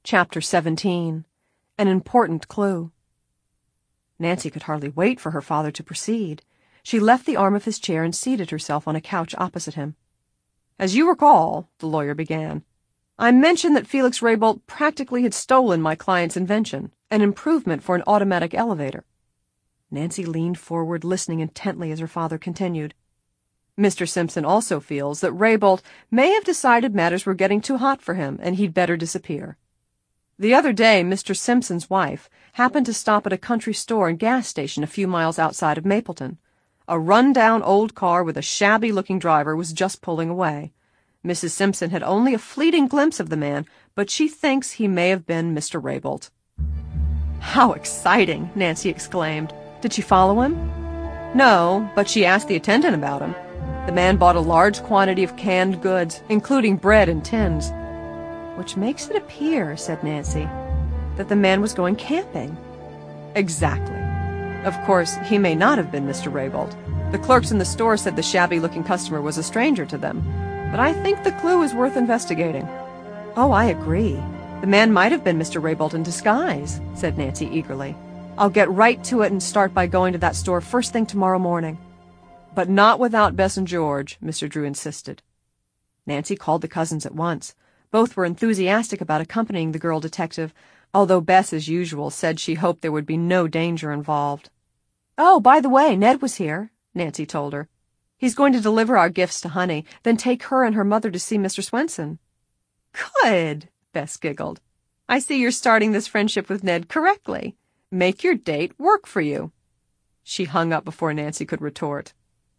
Chapter 17. An Important Clue. Nancy could hardly wait for her father to proceed. She left the arm of his chair and seated herself on a couch opposite him. "As you recall," the lawyer began, "I mentioned that Felix Raybolt practically had stolen my client's invention, an improvement for an automatic elevator." Nancy leaned forward, listening intently as her father continued. "Mr. Simpson also feels that Raybolt may have decided matters were getting too hot for him and he'd better disappear. The other day, Mr. Simpson's wife happened to stop at a country store and gas station a few miles outside of Mapleton. A run-down old car with a shabby-looking driver was just pulling away. Mrs. Simpson had only a fleeting glimpse of the man, but she thinks he may have been Mr. Raybolt." "How exciting!" Nancy exclaimed. "Did she follow him?" "No, but she asked the attendant about him. The man bought a large quantity of canned goods, including bread and tins." "Which makes it appear," said Nancy, "that the man was going camping." "Exactly. Of course, he may not have been Mr. Raybolt. The clerks in the store said the shabby-looking customer was a stranger to them, but I think the clue is worth investigating." "Oh, I agree. The man might have been Mr. Raybolt in disguise," said Nancy eagerly. "I'll get right to it and start by going to that store first thing tomorrow morning." "But not without Bess and George," Mr. Drew insisted. Nancy called the cousins at once. Both were enthusiastic about accompanying the girl detective, although Bess, as usual, said she hoped there would be no danger involved. "Oh, by the way, Ned was here," Nancy told her. "He's going to deliver our gifts to Honey, then take her and her mother to see Mr. Swenson." "Good," Bess giggled. "I see you're starting this friendship with Ned correctly. Make your date work for you." She hung up before Nancy could retort.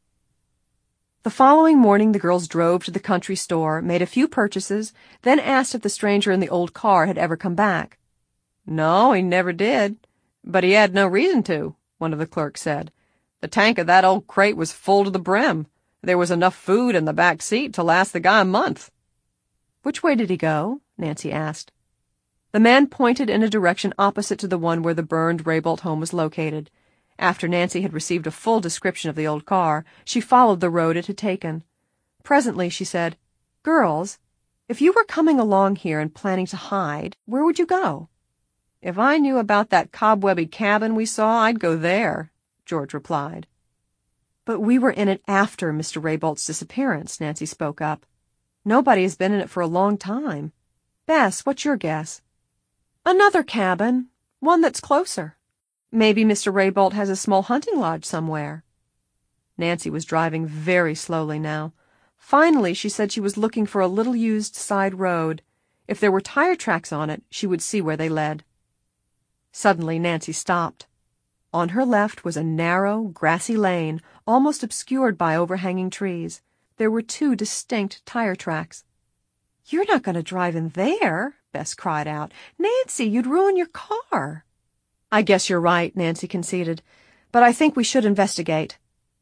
The following morning the girls drove to the country store, made a few purchases, then asked if the stranger in the old car had ever come back. "No, he never did. But he had no reason to," one of the clerks said. "The tank of that old crate was full to the brim. There was enough food in the back seat to last the guy a month." "Which way did he go?" Nancy asked. The man pointed in a direction opposite to the one where the burned Raybolt home was located. After Nancy had received a full description of the old car, she followed the road it had taken. Presently she said, "Girls, if you were coming along here and planning to hide, where would you go?" "If I knew about that cobwebby cabin we saw, I'd go there," George replied. "But we were in it after Mr. Raybolt's disappearance," Nancy spoke up. "Nobody has been in it for a long time. Bess, what's your guess?" "Another cabin, one that's closer. Maybe Mr. Raybolt has a small hunting lodge somewhere." Nancy was driving very slowly now. Finally, she said she was looking for a little used side road. If there were tire tracks on it, she would see where they led. Suddenly, Nancy stopped. On her left was a narrow, grassy lane, almost obscured by overhanging trees. There were 2 distinct tire tracks. "You're not going to drive in there," Bess cried out. "Nancy, you'd ruin your car." "I guess you're right," Nancy conceded, "but I think we should investigate."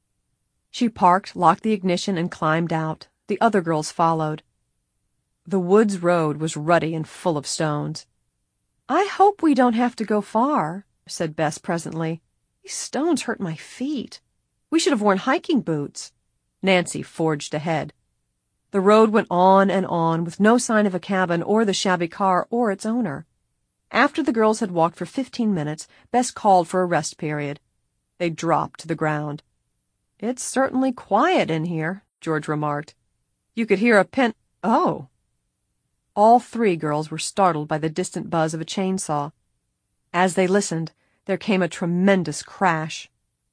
She parked, locked the ignition, and climbed out. The other girls followed. The woods road was rutty and full of stones. "I hope we don't have to go far," said Bess presently. "These stones hurt my feet. We should have worn hiking boots." Nancy forged ahead. The road went on and on, with no sign of a cabin or the shabby car or its owner. After the girls had walked for 15 minutes, Bess called for a rest period. They dropped to the ground. "It's certainly quiet in here," George remarked. "You could hear a pin— Oh!" All 3 girls were startled by the distant buzz of a chainsaw. As they listened, there came a tremendous crash.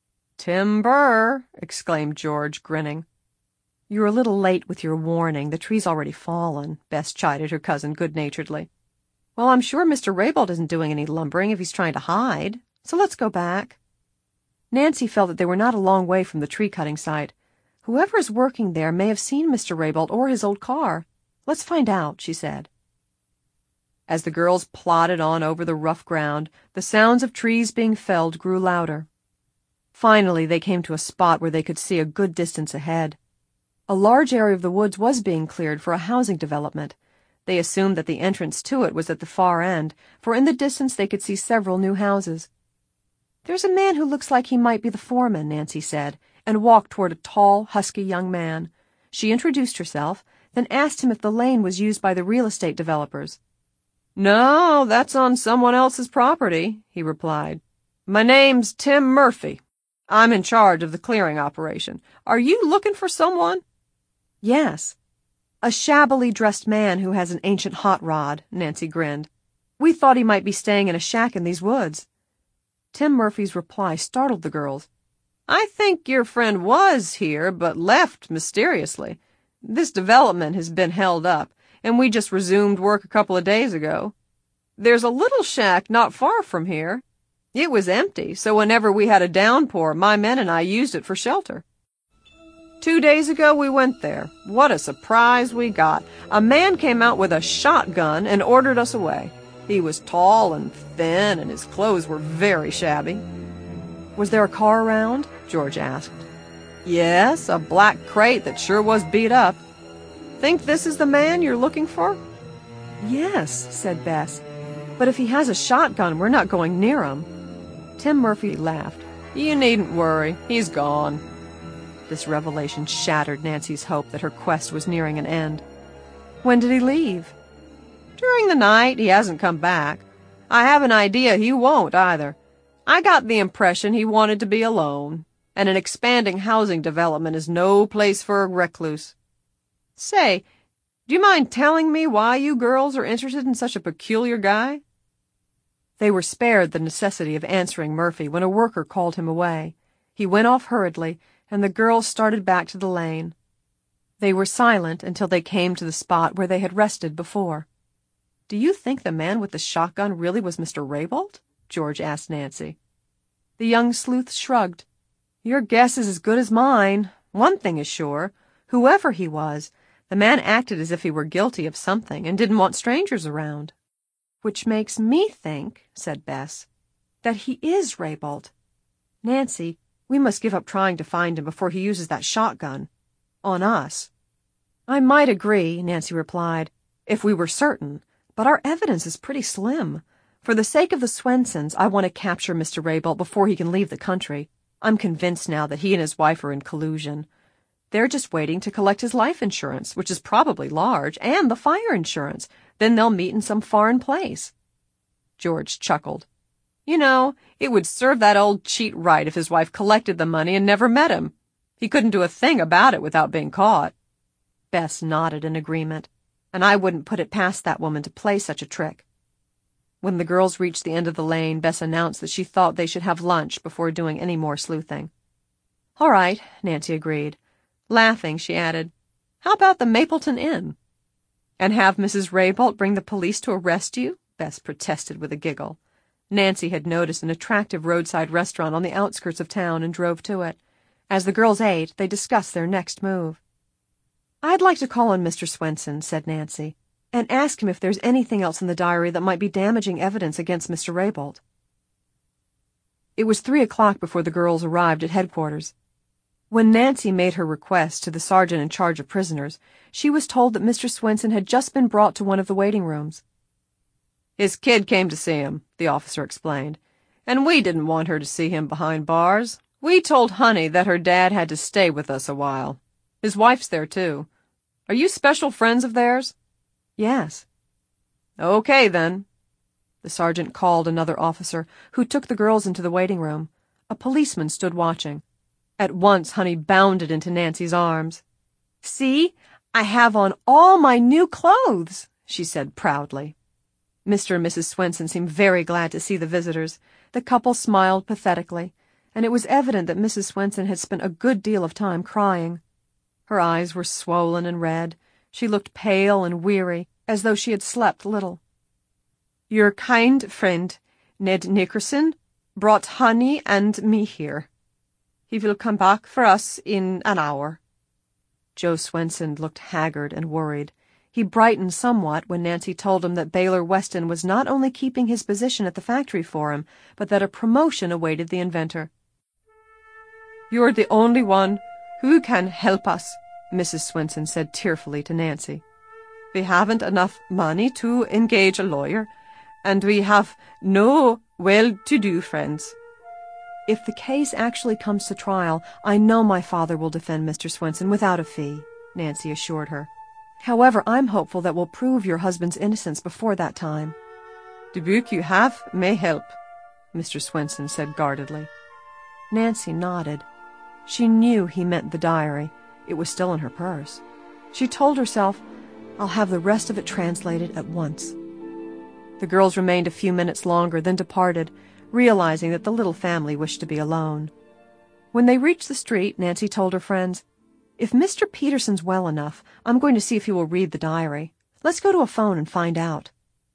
"Timber!" exclaimed George, grinning. "You're a little late with your warning. The tree's already fallen," Bess chided her cousin good-naturedly. "Well, I'm sure Mr. Raybolt isn't doing any lumbering if he's trying to hide, so let's go back." Nancy felt that they were not a long way from the tree-cutting site. Whoever is working there may have seen Mr. Raybolt or his old car. "Let's find out," she said. As the girls plodded on over the rough ground, the sounds of trees being felled grew louder. Finally, they came to a spot where they could see a good distance ahead. A large area of the woods was being cleared for a housing development. They assumed that the entrance to it was at the far end, for in the distance they could see several new houses. "There's a man who looks like he might be the foreman," Nancy said, and walked toward a tall, husky young man. She introduced herself, then asked him if the lane was used by the real estate developers. No, that's on someone else's property, he replied. My name's Tim Murphy. I'm in charge of the clearing operation. Are you looking for someone? Yes. A shabbily dressed man who has an ancient hot rod, Nancy grinned. We thought he might be staying in a shack in these woods. Tim Murphy's reply startled the girls. I think your friend was here, but left mysteriously. This development has been held up, and we just resumed work a couple of days ago. There's a little shack not far from here. It was empty, so whenever we had a downpour, my men and I used it for shelter. 2 days ago we went there. What a surprise we got. A man came out with a shotgun and ordered us away. He was tall and thin, and his clothes were very shabby. Was there a car around? George asked. Yes, a black crate that sure was beat up. Think this is the man you're looking for? Yes, said Bess. But if he has a shotgun, we're not going near him. Tim Murphy laughed. You needn't worry. He's gone. This revelation shattered Nancy's hope that her quest was nearing an end. When did he leave? During the night. He hasn't come back. I have an idea he won't either. I got the impression he wanted to be alone, and an expanding housing development is no place for a recluse. Say, do you mind telling me why you girls are interested in such a peculiar guy? They were spared the necessity of answering Murphy when a worker called him away. He went off hurriedly, and the girls started back to the lane. They were silent until they came to the spot where they had rested before. Do you think the man with the shotgun really was Mr. Raybolt? George asked Nancy. The young sleuth shrugged. Your guess is as good as mine. One thing is sure. Whoever he was, the man acted as if he were guilty of something and didn't want strangers around. Which makes me think, said Bess, that he is Raybolt. Nancy, we must give up trying to find him before he uses that shotgun. On us. I might agree, Nancy replied, if we were certain, but our evidence is pretty slim. For the sake of the Swensons, I want to capture Mr. Raybolt before he can leave the country. I'm convinced now that he and his wife are in collusion. They're just waiting to collect his life insurance, which is probably large, and the fire insurance. Then they'll meet in some foreign place. George chuckled. You know, it would serve that old cheat right if his wife collected the money and never met him. He couldn't do a thing about it without being caught. Bess nodded in agreement, and I wouldn't put it past that woman to play such a trick. When the girls reached the end of the lane, Bess announced that she thought they should have lunch before doing any more sleuthing. All right, Nancy agreed. Laughing, she added, How about the Mapleton Inn? And have Mrs. Raybolt bring the police to arrest you? Bess protested with a giggle. Nancy had noticed an attractive roadside restaurant on the outskirts of town and drove to it. As the girls ate, they discussed their next move. I'd like to call on Mr. Swenson, said Nancy, and ask him if there's anything else in the diary that might be damaging evidence against Mr. Raybolt. It was 3 o'clock before the girls arrived at headquarters. When Nancy made her request to the sergeant in charge of prisoners, she was told that Mr. Swenson had just been brought to one of the waiting rooms. His kid came to see him, the officer explained, and we didn't want her to see him behind bars. We told Honey that her dad had to stay with us a while. His wife's there, too. Are you special friends of theirs? Yes. Okay, then. The sergeant called another officer, who took the girls into the waiting room. A policeman stood watching. At once, Honey bounded into Nancy's arms. See, I have on all my new clothes, she said proudly. Mr. and Mrs. Swenson seemed very glad to see the visitors. The couple smiled pathetically, and it was evident that Mrs. Swenson had spent a good deal of time crying. Her eyes were swollen and red. She looked pale and weary, as though she had slept little. Your kind friend, Ned Nickerson, brought Honey and me here. He will come back for us in an hour. Joe Swenson looked haggard and worried. He brightened somewhat when Nancy told him that Baylor Weston was not only keeping his position at the factory for him, but that a promotion awaited the inventor. You're the only one who can help us, Mrs. Swenson said tearfully to Nancy. We haven't enough money to engage a lawyer, and we have no well-to-do friends. If the case actually comes to trial, I know my father will defend Mr. Swenson without a fee, Nancy assured her. However, I'm hopeful that we'll prove your husband's innocence before that time. The book you have may help, Mr. Swenson said guardedly. Nancy nodded. She knew he meant the diary. It was still in her purse. She told herself, I'll have the rest of it translated at once. The girls remained a few minutes longer, then departed, realizing that the little family wished to be alone. When they reached the street, Nancy told her friends, If Mr. Peterson's well enough, I'm going to see if he will read the diary. Let's go to a phone and find out.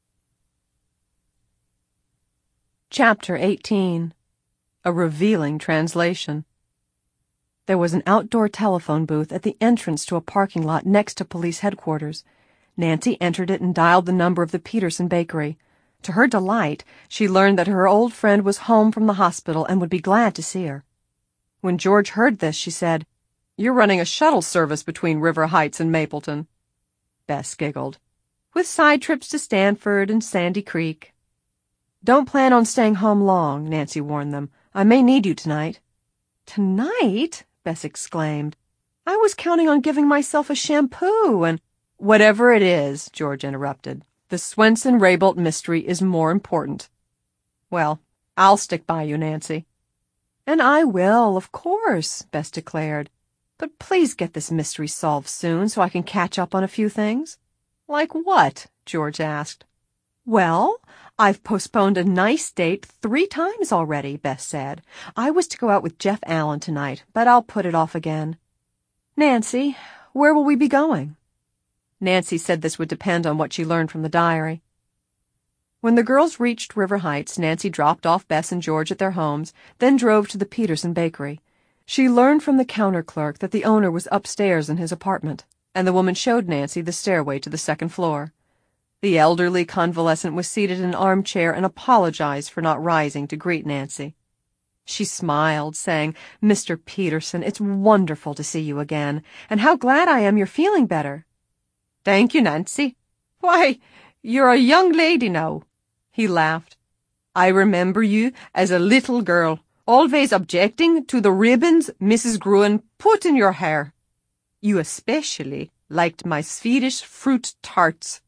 Chapter 18. A Revealing Translation. There was an outdoor telephone booth at the entrance to a parking lot next to police headquarters. Nancy entered it and dialed the number of the Peterson bakery. To her delight, she learned that her old friend was home from the hospital and would be glad to see her. When George heard this, she said, You're running a shuttle service between River Heights and Mapleton. Bess giggled. With side trips to Stanford and Sandy Creek. Don't plan on staying home long, Nancy warned them. I may need you tonight. Tonight? Bess exclaimed. I was counting on giving myself a shampoo and— Whatever it is, George interrupted. The Swenson-Raybould mystery is more important. Well, I'll stick by you, Nancy. And I will, of course, Bess declared. But please get this mystery solved soon so I can catch up on a few things. Like what? George asked. Well, I've postponed a nice date 3 times already, Bess said. I was to go out with Jeff Allen tonight, but I'll put it off again. Nancy, where will we be going? Nancy said this would depend on what she learned from the diary. When the girls reached River Heights, Nancy dropped off Bess and George at their homes, then drove to the Peterson bakery. She learned from the counter clerk that the owner was upstairs in his apartment, and the woman showed Nancy the stairway to the 2nd floor. The elderly convalescent was seated in an armchair and apologized for not rising to greet Nancy. She smiled, saying, Mr. Peterson, it's wonderful to see you again, and how glad I am you're feeling better. Thank you, Nancy. Why, you're a young lady now. He laughed. I remember you as a little girl, always objecting to the ribbons Mrs. Gruen put in your hair. You especially liked my Swedish fruit tarts.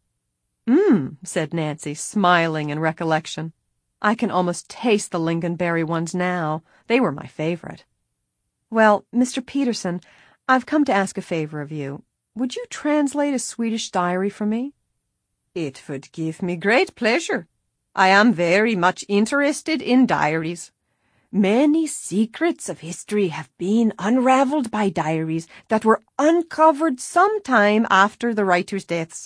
Said Nancy, smiling in recollection. I can almost taste the lingonberry ones now. They were my favorite. Well, Mr. Peterson, I've come to ask a favor of you. Would you translate a Swedish diary for me? It would give me great pleasure. I am very much interested in diaries. Many secrets of history have been unraveled by diaries that were uncovered some time after the writers' deaths.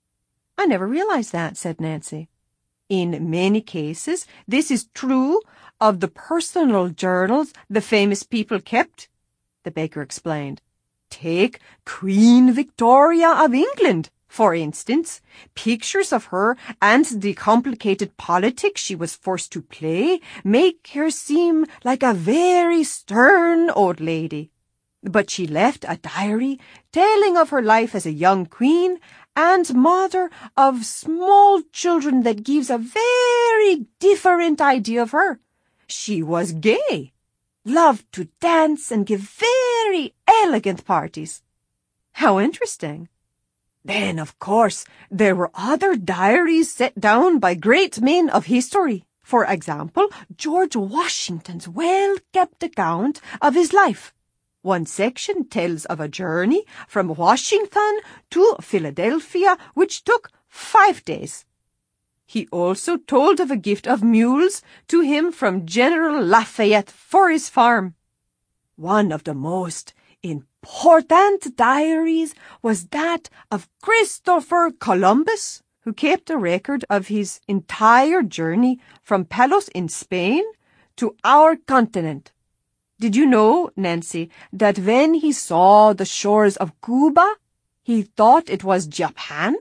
I never realized that, said Nancy. In many cases, this is true of the personal journals the famous people kept, the baker explained. Take Queen Victoria of England, for instance. Pictures of her and the complicated politics she was forced to play make her seem like a very stern old lady. But she left a diary telling of her life as a young queen and mother of small children that gives a very different idea of her. She was gay, loved to dance and give very elegant parties. How interesting. Then, of course, there were other diaries set down by great men of history. For example, George Washington's well-kept account of his life. One section tells of a journey from Washington to Philadelphia, which took 5 days. He also told of a gift of mules to him from General Lafayette for his farm. One of the most important diaries was that of Christopher Columbus, who kept a record of his entire journey from Palos in Spain to our continent. Did you know, Nancy, that when he saw the shores of Cuba, he thought it was Japan?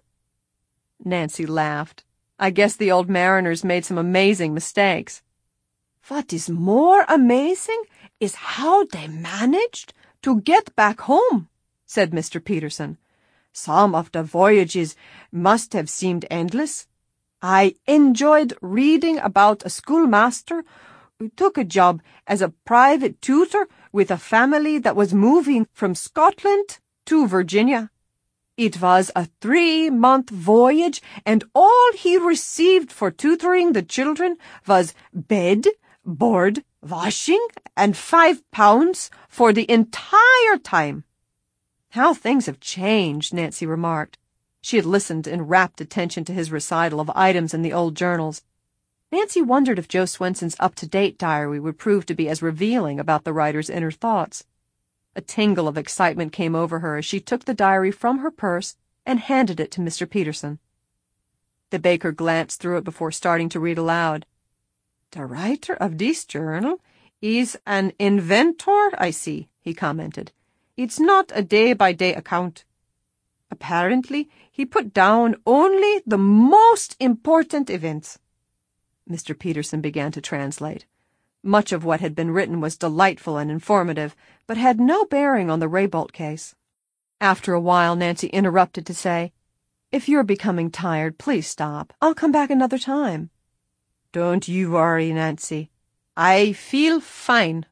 Nancy laughed. I guess the old mariners made some amazing mistakes. What is more amazing is how they managed to get back home, said Mr. Peterson. Some of the voyages must have seemed endless. I enjoyed reading about a schoolmaster who took a job as a private tutor with a family that was moving from Scotland to Virginia. It was a 3-month voyage, and all he received for tutoring the children was bed, board, washing, and £5 for the entire time. How things have changed, Nancy remarked. She had listened in rapt attention to his recital of items in the old journals. Nancy wondered if Joe Swenson's up-to-date diary would prove to be as revealing about the writer's inner thoughts. A tingle of excitement came over her as she took the diary from her purse and handed it to Mr. Peterson. The baker glanced through it before starting to read aloud. "The writer of this journal is an inventor, I see," he commented. "It's not a day-by-day account. Apparently, he put down only the most important events." Mr. Peterson began to translate. Much of what had been written was delightful and informative, but had no bearing on the Raybolt case. After a while, Nancy interrupted to say, "If you're becoming tired, please stop. I'll come back another time." "Don't you worry, Nancy. I feel fine."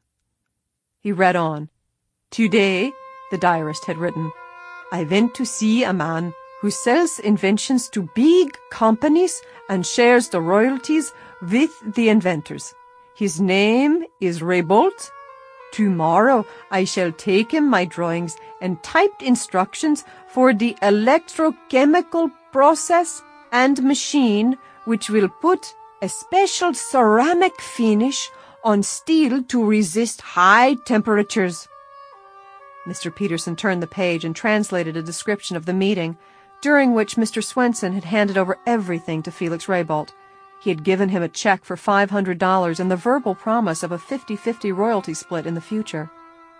He read on. "Today," the diarist had written, "I went to see a man who sells inventions to big companies and shares the royalties with the inventors. His name is Raybolt. Tomorrow I shall take him my drawings and typed instructions for the electrochemical process and machine which will put a special ceramic finish on steel to resist high temperatures." Mr. Peterson turned the page and translated a description of the meeting, during which Mr. Swenson had handed over everything to Felix Raybolt. He had given him a check for $500 and the verbal promise of a 50-50 royalty split in the future.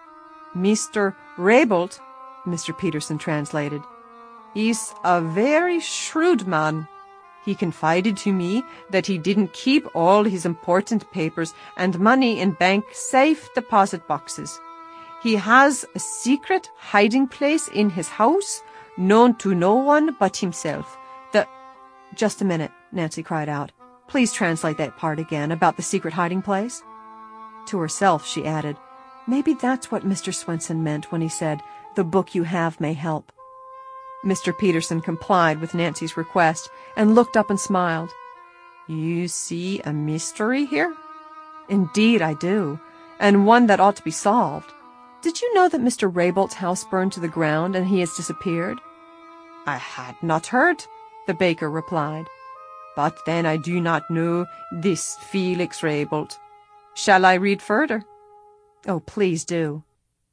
"Mr. Raybolt," Mr. Peterson translated, "is a very shrewd man. He confided to me that he didn't keep all his important papers and money in bank safe deposit boxes. He has a secret hiding place in his house, known to no one but himself. Just a minute," Nancy cried out. "Please translate that part again about the secret hiding place." To herself, she added, "Maybe that's what Mr. Swenson meant when he said, 'The book you have may help.'" Mr. Peterson complied with Nancy's request and looked up and smiled. "You see a mystery here?" "Indeed I do, and one that ought to be solved. Did you know that Mr. Raybolt's house burned to the ground and he has disappeared?" "I had not heard," the baker replied. "But then I do not know this Felix Raybolt. Shall I read further?" "Oh, please do."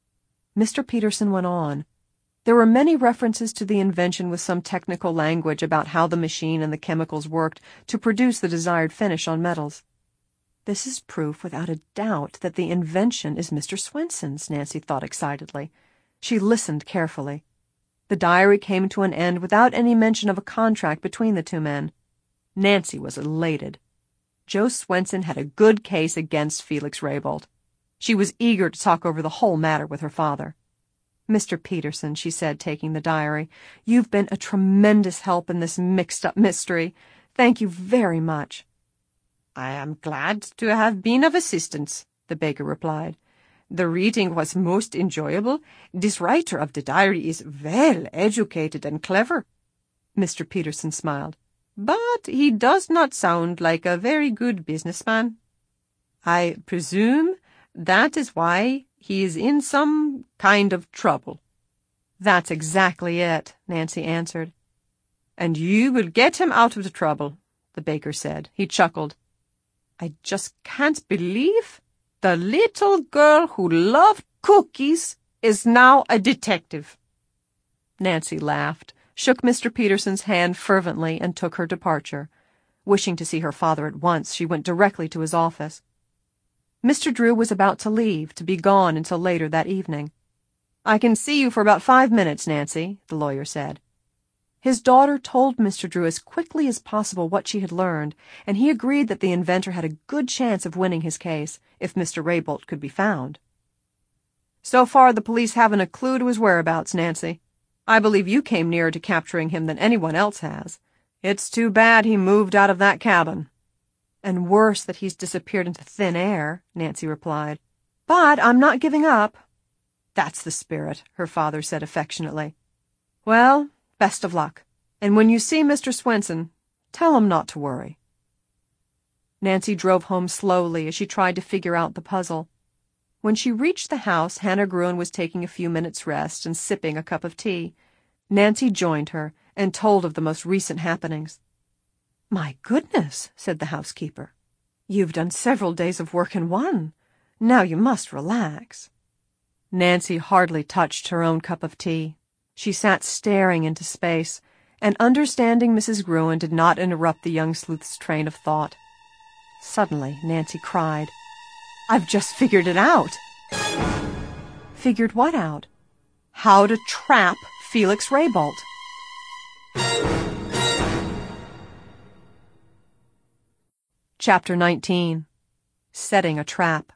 Mr. Peterson went on. There were many references to the invention with some technical language about how the machine and the chemicals worked to produce the desired finish on metals. "This is proof without a doubt that the invention is Mr. Swenson's," Nancy thought excitedly. She listened carefully. The diary came to an end without any mention of a contract between the two men. Nancy was elated. Joe Swenson had a good case against Felix Raybolt. She was eager to talk over the whole matter with her father. "Mr. Peterson," she said, taking the diary, "you've been a tremendous help in this mixed-up mystery. Thank you very much." "I am glad to have been of assistance," the baker replied. "The reading was most enjoyable. This writer of the diary is well educated and clever." Mr. Peterson smiled. "But he does not sound like a very good businessman. I presume that is why he is in some kind of trouble." "That's exactly it," Nancy answered. "And you will get him out of the trouble," the baker said. He chuckled. "I just can't believe the little girl who loved cookies is now a detective." Nancy laughed, shook Mr. Peterson's hand fervently, and took her departure. Wishing to see her father at once, she went directly to his office. Mr. Drew was about to leave, to be gone until later that evening. "I can see you for about 5 minutes, Nancy," the lawyer said. His daughter told Mr. Drew as quickly as possible what she had learned, and he agreed that the inventor had a good chance of winning his case, if Mr. Raybolt could be found. "So far, the police haven't a clue to his whereabouts, Nancy. I believe you came nearer to capturing him than anyone else has. It's too bad he moved out of that cabin." "And worse that he's disappeared into thin air," Nancy replied. "But I'm not giving up." "That's the spirit," her father said affectionately. "Well, Best of luck. And when you see Mr. Swenson, tell him not to worry." Nancy drove home slowly as she tried to figure out the puzzle. When she reached the house, Hannah Gruen was taking a few minutes' rest and sipping a cup of tea. Nancy joined her and told of the most recent happenings. "My goodness," said the housekeeper. "You've done several days of work in one. Now you must relax." Nancy hardly touched her own cup of tea. She sat staring into space, and understanding Mrs. Gruen did not interrupt the young sleuth's train of thought. Suddenly, Nancy cried, "I've just figured it out." "Figured what out?" "How to trap Felix Raybolt." Chapter 19. Setting a Trap.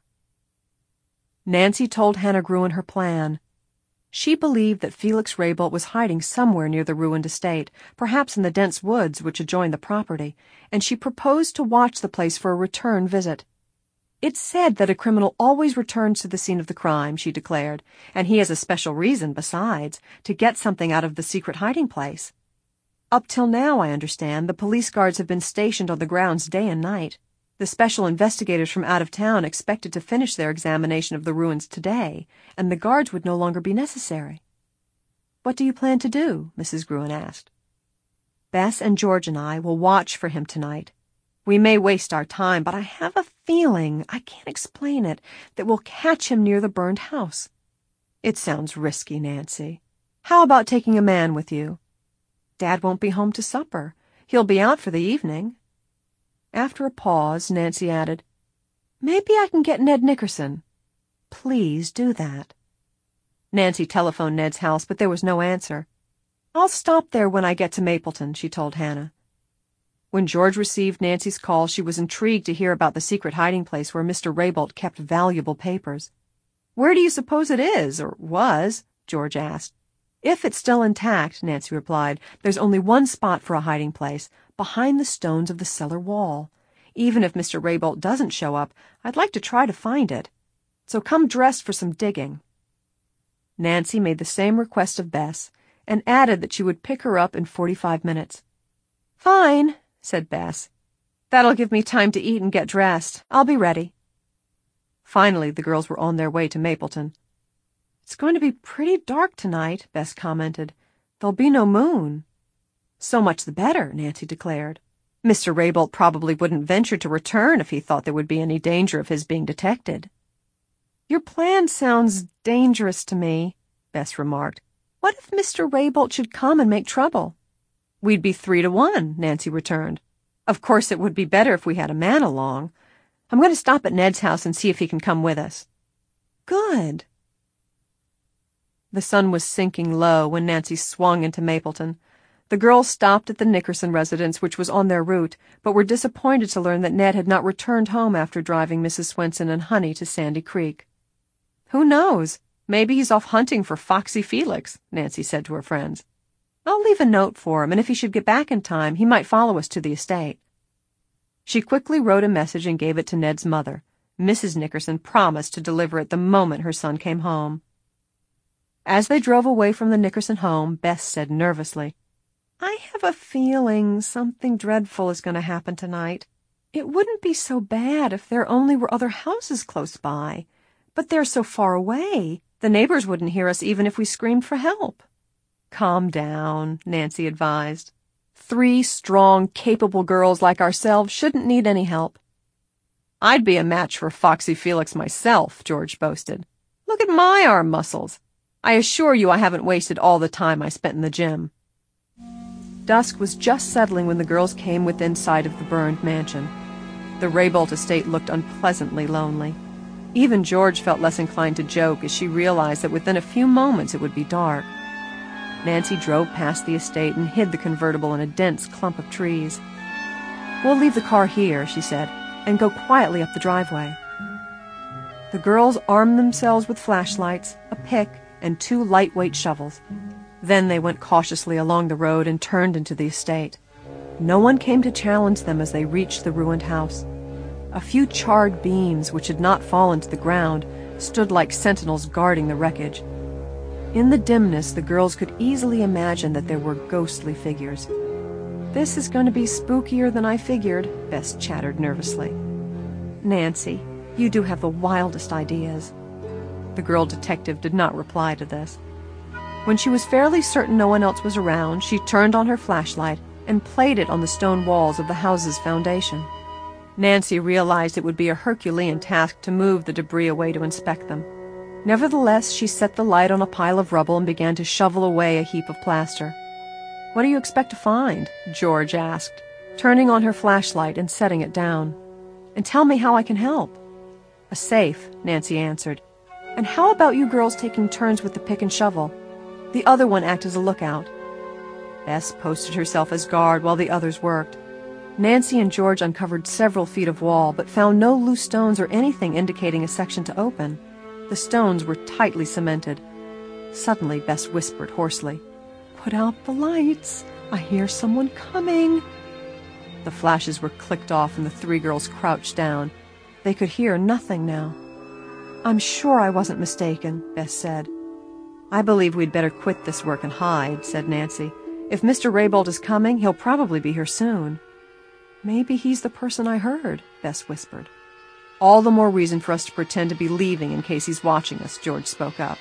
Nancy told Hannah Gruen her plan. She believed that Felix Raybolt was hiding somewhere near the ruined estate, perhaps in the dense woods which adjoined the property, and she proposed to watch the place for a return visit. "It's said that a criminal always returns to the scene of the crime," she declared, "and he has a special reason, besides, to get something out of the secret hiding place. Up till now, I understand, the police guards have been stationed on the grounds day and night. The special investigators from out of town expected to finish their examination of the ruins today, and the guards would no longer be necessary." "What do you plan to do?" Mrs. Gruen asked. "Bess and George and I will watch for him tonight. We may waste our time, but I have a feeling, I can't explain it, that we'll catch him near the burned house." "It sounds risky, Nancy. How about taking a man with you?" "Dad won't be home to supper. He'll be out for the evening." After a pause, Nancy added, "Maybe I can get Ned Nickerson." "Please do that." Nancy telephoned Ned's house, but there was no answer. "I'll stop there when I get to Mapleton," she told Hannah. When George received Nancy's call, she was intrigued to hear about the secret hiding place where Mr. Raybolt kept valuable papers. "Where do you suppose it is, or was?" George asked. "If it's still intact," Nancy replied, "there's only one spot for a hiding place, behind the stones of the cellar wall. Even if Mr. Raybolt doesn't show up, I'd like to try to find it. So come dressed for some digging." Nancy made the same request of Bess, and added that she would pick her up in 45 minutes. "Fine," said Bess. "That'll give me time to eat and get dressed. I'll be ready." Finally, the girls were on their way to Mapleton. "It's going to be pretty dark tonight," Bess commented. "There'll be no moon." "So much the better," Nancy declared. "Mr. Raybolt probably wouldn't venture to return if he thought there would be any danger of his being detected." "Your plan sounds dangerous to me," Bess remarked. "What if Mr. Raybolt should come and make trouble?" "We'd be 3-to-1, Nancy returned. "Of course it would be better if we had a man along. I'm going to stop at Ned's house and see if he can come with us." "Good." The sun was sinking low when Nancy swung into Mapleton. The girls stopped at the Nickerson residence, which was on their route, but were disappointed to learn that Ned had not returned home after driving Mrs. Swenson and Honey to Sandy Creek. "Who knows? Maybe he's off hunting for Foxy Felix," Nancy said to her friends. "I'll leave a note for him, and if he should get back in time, he might follow us to the estate." She quickly wrote a message and gave it to Ned's mother. Mrs. Nickerson promised to deliver it the moment her son came home. As they drove away from the Nickerson home, Bess said nervously, "I have a feeling something dreadful is going to happen tonight. It wouldn't be so bad if there only were other houses close by, but they're so far away, the neighbors wouldn't hear us even if we screamed for help." "Calm down," Nancy advised. 3 strong, capable girls like ourselves shouldn't need any help." "I'd be a match for Foxy Felix myself," George boasted. "Look at my arm muscles. I assure you I haven't wasted all the time I spent in the gym." Dusk was just settling when the girls came within sight of the burned mansion. The Raybolt estate looked unpleasantly lonely. Even George felt less inclined to joke as she realized that within a few moments it would be dark. Nancy drove past the estate and hid the convertible in a dense clump of trees. "We'll leave the car here," she said, "and go quietly up the driveway." The girls armed themselves with flashlights, a pick, and 2 lightweight shovels. Then they went cautiously along the road and turned into the estate. No one came to challenge them as they reached the ruined house. A few charred beams, which had not fallen to the ground, stood like sentinels guarding the wreckage. In the dimness, the girls could easily imagine that there were ghostly figures. "This is going to be spookier than I figured," Bess chattered nervously. "Nancy, you do have the wildest ideas." The girl detective did not reply to this. When she was fairly certain no one else was around, she turned on her flashlight and played it on the stone walls of the house's foundation. Nancy realized it would be a Herculean task to move the debris away to inspect them. Nevertheless, she set the light on a pile of rubble and began to shovel away a heap of plaster. "What do you expect to find?" George asked, turning on her flashlight and setting it down. "And tell me how I can help." "A safe," Nancy answered. "And how about you girls taking turns with the pick and shovel? The other one act as a lookout." Bess posted herself as guard while the others worked. Nancy and George uncovered several feet of wall, but found no loose stones or anything indicating a section to open. The stones were tightly cemented. Suddenly, Bess whispered hoarsely, "Put out the lights. I hear someone coming." The flashes were clicked off and the three girls crouched down. They could hear nothing now. "I'm sure I wasn't mistaken," Bess said. "I believe we'd better quit this work and hide," said Nancy. "If Mr. Raybould is coming, he'll probably be here soon." "Maybe he's the person I heard," Bess whispered. "All the more reason for us to pretend to be leaving in case he's watching us," George spoke up.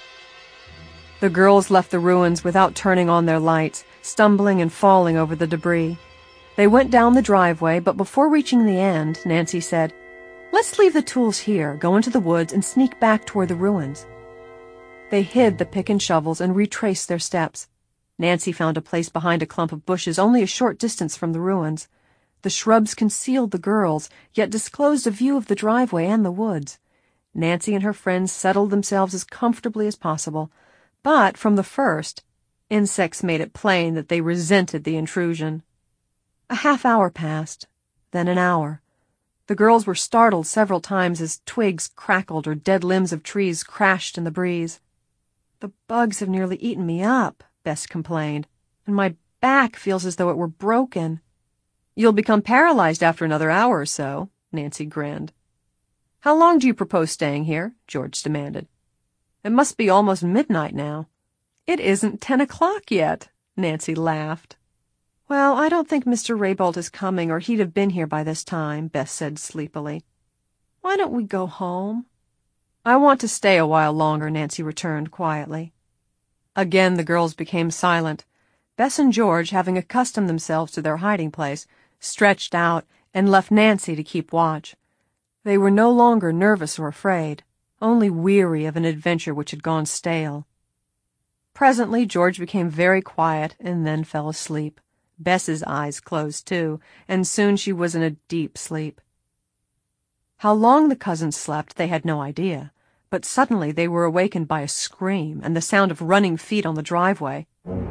The girls left the ruins without turning on their lights, stumbling and falling over the debris. They went down the driveway, but before reaching the end, Nancy said, "Let's leave the tools here, go into the woods, and sneak back toward the ruins." They hid the pick and shovels and retraced their steps. Nancy found a place behind a clump of bushes only a short distance from the ruins. The shrubs concealed the girls, yet disclosed a view of the driveway and the woods. Nancy and her friends settled themselves as comfortably as possible, but from the first, insects made it plain that they resented the intrusion. A half-hour passed, then an hour. The girls were startled several times as twigs crackled or dead limbs of trees crashed in the breeze. "The bugs have nearly eaten me up," Bess complained, "and my back feels as though it were broken." "You'll become paralyzed after another hour or so," Nancy grinned. "How long do you propose staying here?" George demanded. "It must be almost midnight now." "It isn't 10 o'clock yet," Nancy laughed. "Well, I don't think Mr. Raybould is coming, or he'd have been here by this time," Bess said sleepily. "Why don't we go home?" "I want to stay a while longer," Nancy returned quietly. Again the girls became silent. Bess and George, having accustomed themselves to their hiding place, stretched out and left Nancy to keep watch. They were no longer nervous or afraid, only weary of an adventure which had gone stale. Presently George became very quiet and then fell asleep. Bess's eyes closed too, and soon she was in a deep sleep. How long the cousins slept they had no idea, but suddenly they were awakened by a scream and the sound of running feet on the driveway.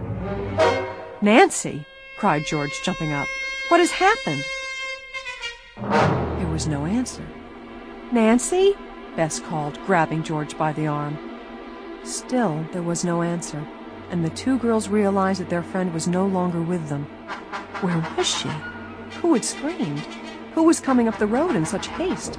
"Nancy!" cried George, jumping up. "What has happened?" There was no answer. "Nancy?" Bess called, grabbing George by the arm. Still there was no answer, and the two girls realized that their friend was no longer with them. Where was she? Who had screamed? Who was coming up the road in such haste?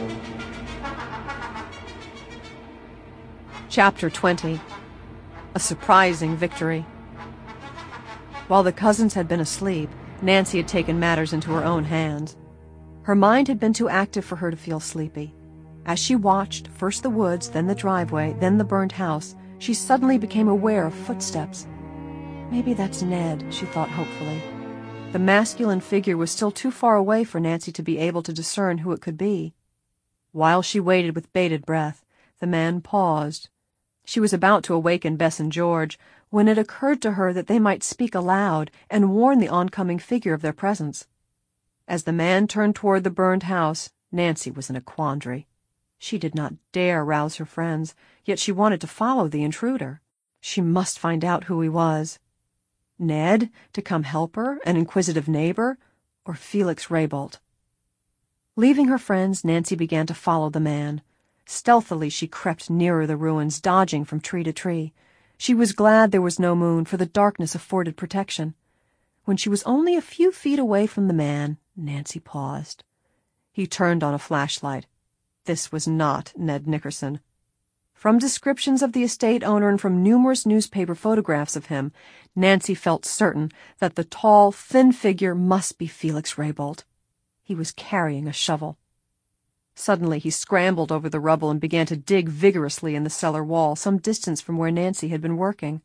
Chapter 20. A Surprising Victory. While the cousins had been asleep, Nancy had taken matters into her own hands. Her mind had been too active for her to feel sleepy. As she watched, first the woods, then the driveway, then the burned house, she suddenly became aware of footsteps. Maybe that's Ned, she thought hopefully. The masculine figure was still too far away for Nancy to be able to discern who it could be. While she waited with bated breath, the man paused. She was about to awaken Bess and George when it occurred to her that they might speak aloud and warn the oncoming figure of their presence. As the man turned toward the burned house, Nancy was in a quandary. She did not dare rouse her friends, yet she wanted to follow the intruder. She must find out who he was. Ned, to come help her, an inquisitive neighbor, or Felix Raybould? Leaving her friends, Nancy began to follow the man. Stealthily she crept nearer the ruins, dodging from tree to tree. She was glad there was no moon, for the darkness afforded protection. When she was only a few feet away from the man, Nancy paused. He turned on a flashlight. This was not Ned Nickerson. From descriptions of the estate owner and from numerous newspaper photographs of him, Nancy felt certain that the tall, thin figure must be Felix Raybolt. He was carrying a shovel. Suddenly he scrambled over the rubble and began to dig vigorously in the cellar wall, some distance from where Nancy had been working.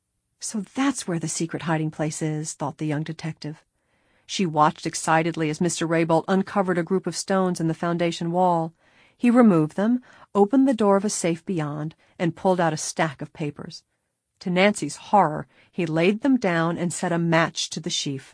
So that's where the secret hiding place is, thought the young detective. She watched excitedly as Mr. Raybolt uncovered a group of stones in the foundation wall. He removed them, opened the door of a safe beyond, and pulled out a stack of papers. To Nancy's horror, he laid them down and set a match to the sheaf.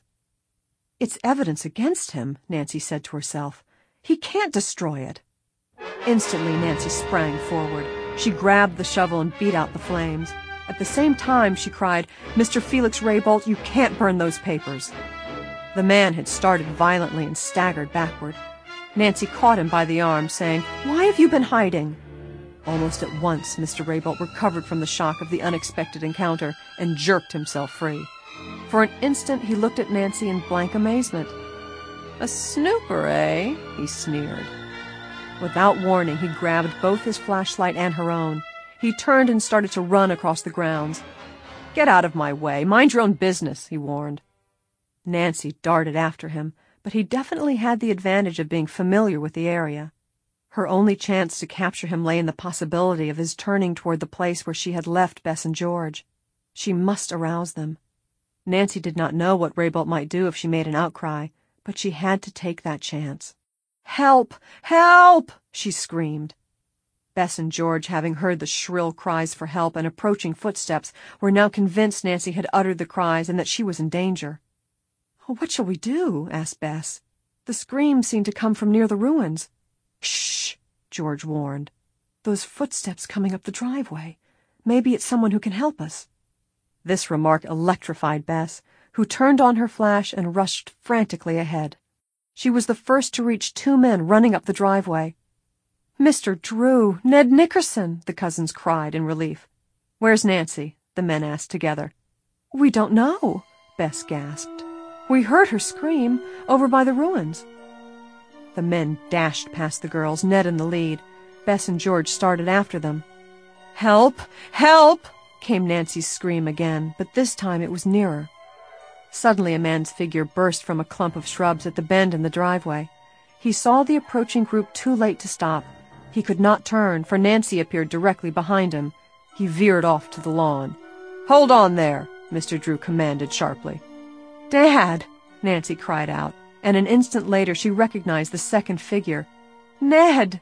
"It's evidence against him," Nancy said to herself. "He can't destroy it." Instantly, Nancy sprang forward. She grabbed the shovel and beat out the flames. At the same time, she cried, "Mr. Felix Raybolt, you can't burn those papers." The man had started violently and staggered backward. Nancy caught him by the arm, saying, "Why have you been hiding?" Almost at once, Mr. Raybolt recovered from the shock of the unexpected encounter and jerked himself free. For an instant, he looked at Nancy in blank amazement. "A snooper, eh?" he sneered. Without warning, he grabbed both his flashlight and her own. He turned and started to run across the grounds. "Get out of my way. Mind your own business," he warned. Nancy darted after him, but he definitely had the advantage of being familiar with the area. Her only chance to capture him lay in the possibility of his turning toward the place where she had left Bess and George. She must arouse them. Nancy did not know what Raybolt might do if she made an outcry, but she had to take that chance. "Help! Help!" she screamed. Bess and George, having heard the shrill cries for help and approaching footsteps, were now convinced Nancy had uttered the cries and that she was in danger. "What shall we do?" asked Bess. "The screams seemed to come from near the ruins." "Shh!" George warned. "Those footsteps coming up the driveway. Maybe it's someone who can help us." This remark electrified Bess, who turned on her flash and rushed frantically ahead. She was the first to reach two men running up the driveway. "Mr. Drew! Ned Nickerson!" the cousins cried in relief. "Where's Nancy?" the men asked together. "We don't know," Bess gasped. "We heard her scream over by the ruins." The men dashed past the girls, Ned in the lead. Bess and George started after them. "Help! Help!" came Nancy's scream again, but this time it was nearer. Suddenly a man's figure burst from a clump of shrubs at the bend in the driveway. He saw the approaching group too late to stop. He could not turn, for Nancy appeared directly behind him. He veered off to the lawn. "Hold on there," Mr. Drew commanded sharply. "Dad!" Nancy cried out, and an instant later she recognized the second figure. "Ned!"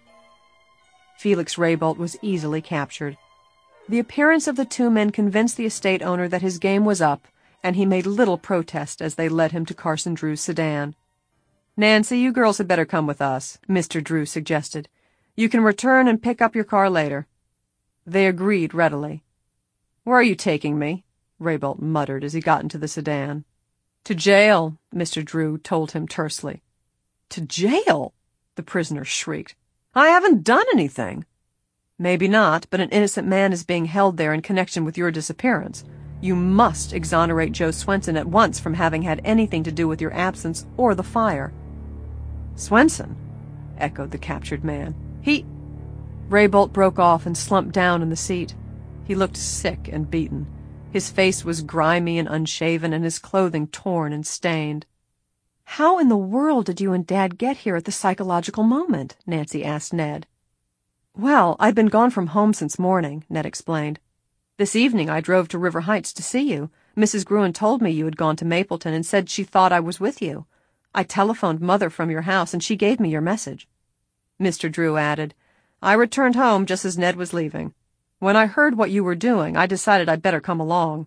Felix Raybolt was easily captured. The appearance of the two men convinced the estate owner that his game was up, and he made little protest as they led him to Carson Drew's sedan. "Nancy, you girls had better come with us," Mr. Drew suggested. "You can return and pick up your car later." They agreed readily. "Where are you taking me?" Raybolt muttered as he got into the sedan. "To jail," Mr. Drew told him tersely. "To jail?" the prisoner shrieked. "I haven't done anything." "Maybe not, but an innocent man is being held there in connection with your disappearance. You must exonerate Joe Swenson at once from having had anything to do with your absence or the fire." "Swenson?" echoed the captured man. "He—" Raybolt broke off and slumped down in the seat. He looked sick and beaten. His face was grimy and unshaven, and his clothing torn and stained. "How in the world did you and Dad get here at the psychological moment?" Nancy asked Ned. "Well, I'd been gone from home since morning," Ned explained. "This evening I drove to River Heights to see you. Mrs. Gruen told me you had gone to Mapleton and said she thought I was with you. I telephoned Mother from your house, and she gave me your message." Mr. Drew added, "I returned home just as Ned was leaving. When I heard what you were doing, I decided I'd better come along."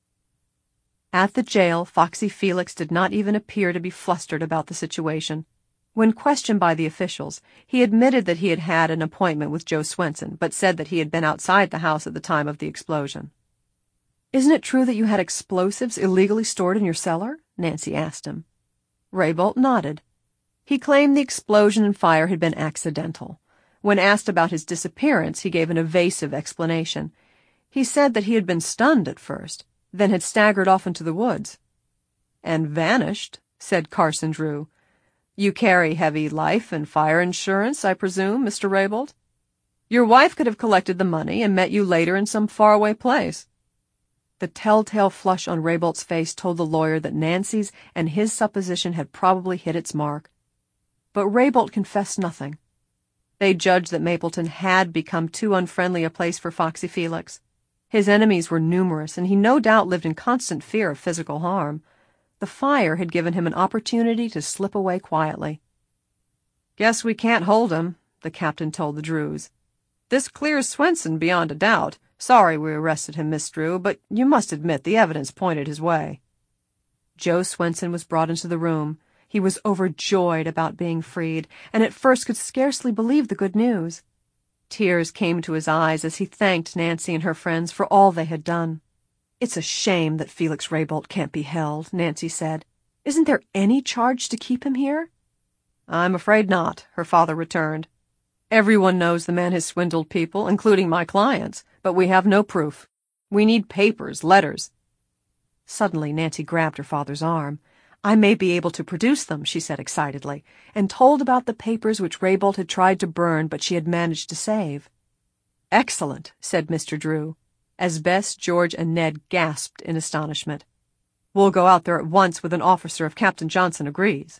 At the jail, Foxy Felix did not even appear to be flustered about the situation. When questioned by the officials, he admitted that he had had an appointment with Joe Swenson, but said that he had been outside the house at the time of the explosion. "Isn't it true that you had explosives illegally stored in your cellar?" Nancy asked him. Raybolt nodded. He claimed the explosion and fire had been accidental. When asked about his disappearance, he gave an evasive explanation. He said that he had been stunned at first, then had staggered off into the woods. "And vanished," said Carson Drew. "You carry heavy life and fire insurance, I presume, Mr. Raybolt?" Your wife could have collected the money and met you later in some faraway place." The telltale flush on Raybolt's face told the lawyer that Nancy's and his supposition had probably hit its mark. But Raybolt confessed nothing. They judged that Mapleton had become too unfriendly a place for Foxy Felix. His enemies were numerous, and he no doubt lived in constant fear of physical harm. The fire had given him an opportunity to slip away quietly. "Guess we can't hold him," the captain told the Drews. "This clears Swenson beyond a doubt. Sorry we arrested him, Miss Drew, but you must admit the evidence pointed his way." Joe Swenson was brought into the room. He was overjoyed about being freed, and at first could scarcely believe the good news. Tears came to his eyes as he thanked Nancy and her friends for all they had done. "It's a shame that Felix Raybolt can't be held," Nancy said. "Isn't there any charge to keep him here?" "I'm afraid not," her father returned. "Everyone knows the man has swindled people, including my clients, but we have no proof. We need papers, letters." Suddenly Nancy grabbed her father's arm. "I may be able to produce them," she said excitedly, and told about the papers which Raybolt had tried to burn but she had managed to save. "Excellent," said Mr. Drew, as Bess, George, and Ned gasped in astonishment. "We'll go out there at once with an officer if Captain Johnson agrees."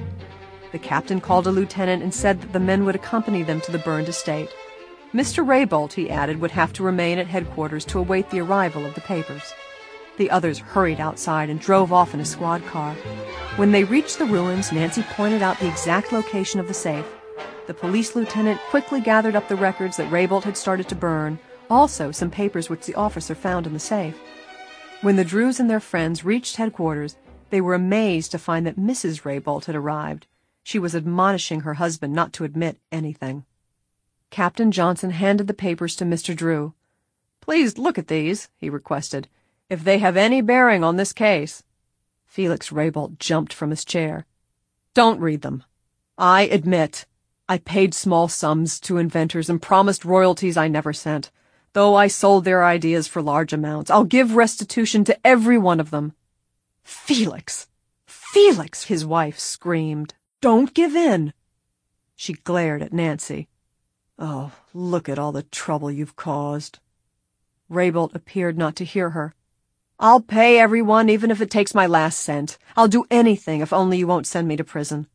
The captain called a lieutenant and said that the men would accompany them to the burned estate. Mr. Raybolt, he added, would have to remain at headquarters to await the arrival of the papers. The others hurried outside and drove off in a squad car. When they reached the ruins, Nancy pointed out the exact location of the safe. The police lieutenant quickly gathered up the records that Raybolt had started to burn, also some papers which the officer found in the safe. When the Drews and their friends reached headquarters, they were amazed to find that Mrs. Raybolt had arrived. She was admonishing her husband not to admit anything. Captain Johnson handed the papers to Mr. Drew. "Please look at these," he requested, "if they have any bearing on this case." Felix Raybolt jumped from his chair. "Don't read them. I admit I paid small sums to inventors and promised royalties I never sent. Though I sold their ideas for large amounts, I'll give restitution to every one of them." "Felix! Felix!" his wife screamed. "Don't give in." She glared at Nancy. "Oh, look at all the trouble you've caused." Raybolt appeared not to hear her. "I'll pay everyone, even if it takes my last cent. I'll do anything if only you won't send me to prison."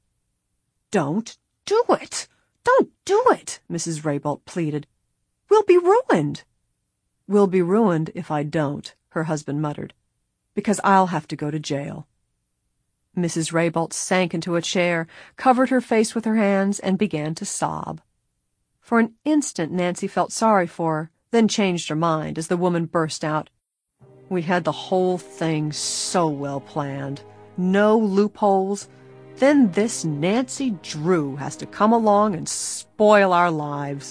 "Don't do it! Don't do it!" Mrs. Raybolt pleaded. "We'll be ruined." "We'll be ruined if I don't," her husband muttered, "because I'll have to go to jail." Mrs. Raybolt sank into a chair, covered her face with her hands, and began to sob. For an instant Nancy felt sorry for her, then changed her mind as the woman burst out. "We had the whole thing so well planned. No loopholes. Then this Nancy Drew has to come along and spoil our lives."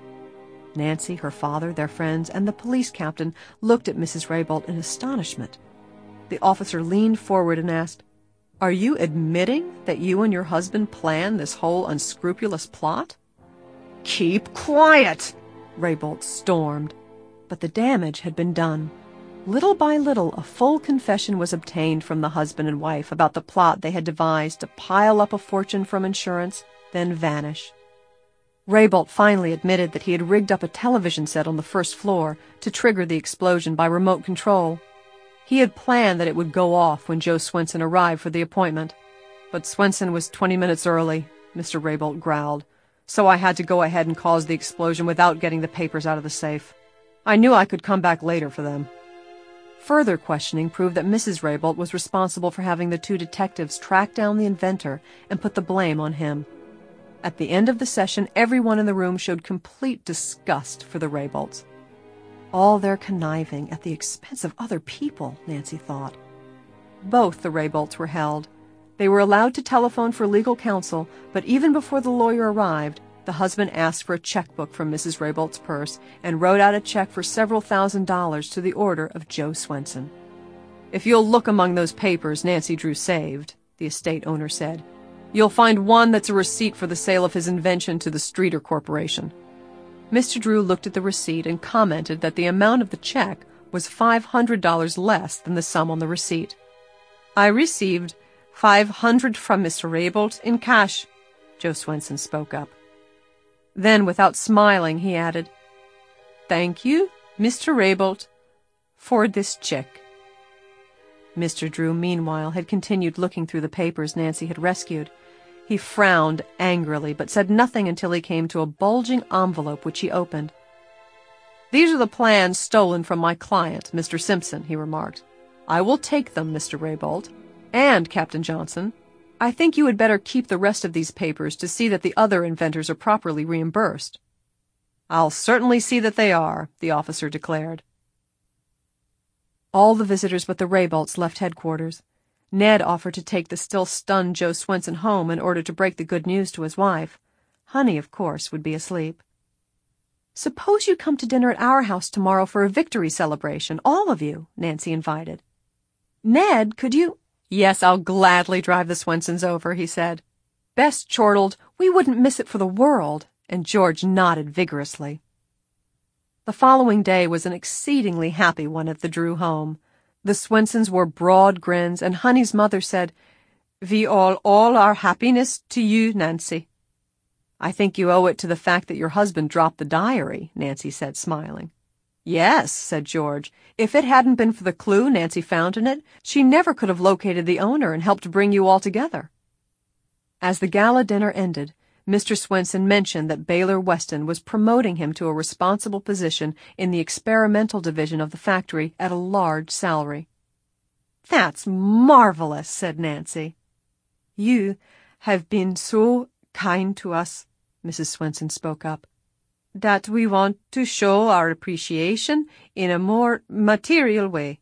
Nancy, her father, their friends, and the police captain looked at Mrs. Raybolt in astonishment. The officer leaned forward and asked, "Are you admitting that you and your husband planned this whole unscrupulous plot?" "Keep quiet!" Raybolt stormed. But the damage had been done. Little by little, a full confession was obtained from the husband and wife about the plot they had devised to pile up a fortune from insurance, then vanish. Raybolt finally admitted that he had rigged up a television set on the first floor to trigger the explosion by remote control. He had planned that it would go off when Joe Swenson arrived for the appointment. "But Swenson was 20 minutes early," Mr. Raybolt growled, "so I had to go ahead and cause the explosion without getting the papers out of the safe. I knew I could come back later for them." Further questioning proved that Mrs. Raybolt was responsible for having the two detectives track down the inventor and put the blame on him. At the end of the session, everyone in the room showed complete disgust for the Raybolts. All their conniving at the expense of other people, Nancy thought. Both the Raybolts were held. They were allowed to telephone for legal counsel, but even before the lawyer arrived, the husband asked for a checkbook from Mrs. Raybolt's purse and wrote out a check for several $1,000s to the order of Joe Swenson. "If you'll look among those papers Nancy Drew saved," the estate owner said, "you'll find one that's a receipt for the sale of his invention to the Streeter Corporation." Mr. Drew looked at the receipt and commented that the amount of the check was $500 less than the sum on the receipt. "I received $500 from Mr. Raybolt in cash," Joe Swenson spoke up. Then, without smiling, he added, "Thank you, Mr. Raybolt, for this check." Mr. Drew, meanwhile, had continued looking through the papers Nancy had rescued. He frowned angrily, but said nothing until he came to a bulging envelope which he opened. "These are the plans stolen from my client, Mr. Simpson," he remarked. "I will take them, Mr. Raybolt. And, Captain Johnson, I think you had better keep the rest of these papers to see that the other inventors are properly reimbursed." "I'll certainly see that they are," the officer declared. All the visitors but the Raybolts left headquarters. Ned offered to take the still stunned Joe Swenson home in order to break the good news to his wife. Honey, of course, would be asleep. "Suppose you come to dinner at our house tomorrow for a victory celebration, all of you," Nancy invited. "Ned, could you—" "Yes, I'll gladly drive the Swensons over," he said. "Bess chortled, we wouldn't miss it for the world," and George nodded vigorously. The following day was an exceedingly happy one at the Drew home. The Swensons wore broad grins, and Honey's mother said, "We owe all our happiness to you, Nancy." "I think you owe it to the fact that your husband dropped the diary," Nancy said, smiling. "Yes," said George. "If it hadn't been for the clue Nancy found in it, she never could have located the owner and helped bring you all together." As the gala dinner ended, Mr. Swenson mentioned that Baylor Weston was promoting him to a responsible position in the experimental division of the factory at a large salary. "That's marvelous," said Nancy. "You have been so kind to us," Mrs. Swenson spoke up, "that we want to show our appreciation in a more material way."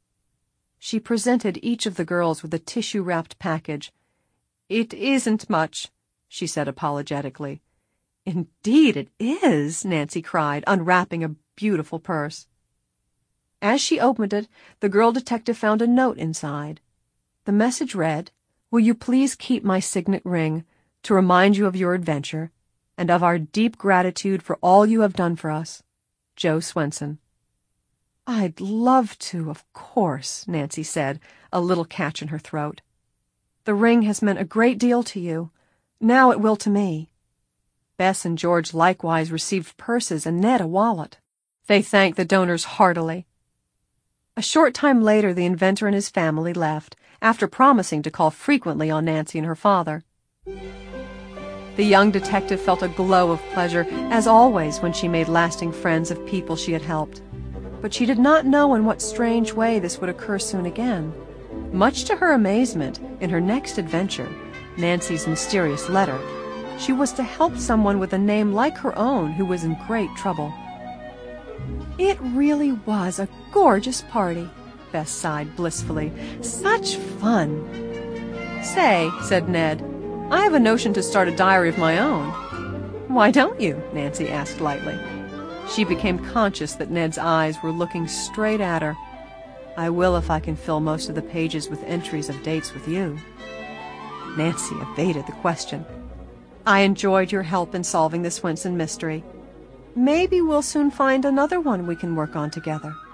She presented each of the girls with a tissue-wrapped package. "It isn't much," she said apologetically. "Indeed it is," Nancy cried, unwrapping a beautiful purse. As she opened it, the girl detective found a note inside. The message read, "Will you please keep my signet ring to remind you of your adventure and of our deep gratitude for all you have done for us, Joe Swenson." "I'd love to, of course," Nancy said, a little catch in her throat. "The ring has meant a great deal to you. Now it will to me." Bess and George likewise received purses and Ned a wallet. They thanked the donors heartily. A short time later the inventor and his family left, after promising to call frequently on Nancy and her father. The young detective felt a glow of pleasure, as always when she made lasting friends of people she had helped. But she did not know in what strange way this would occur soon again. Much to her amazement, in her next adventure, Nancy's mysterious letter, she was to help someone with a name like her own who was in great trouble. "It really was a gorgeous party," Bess sighed blissfully. "Such fun." "Say," said Ned, "I have a notion to start a diary of my own." "Why don't you?" Nancy asked lightly. She became conscious that Ned's eyes were looking straight at her. "I will if I can fill most of the pages with entries of dates with you." Nancy evaded the question. "I enjoyed your help in solving the Swenson mystery. Maybe we'll soon find another one we can work on together."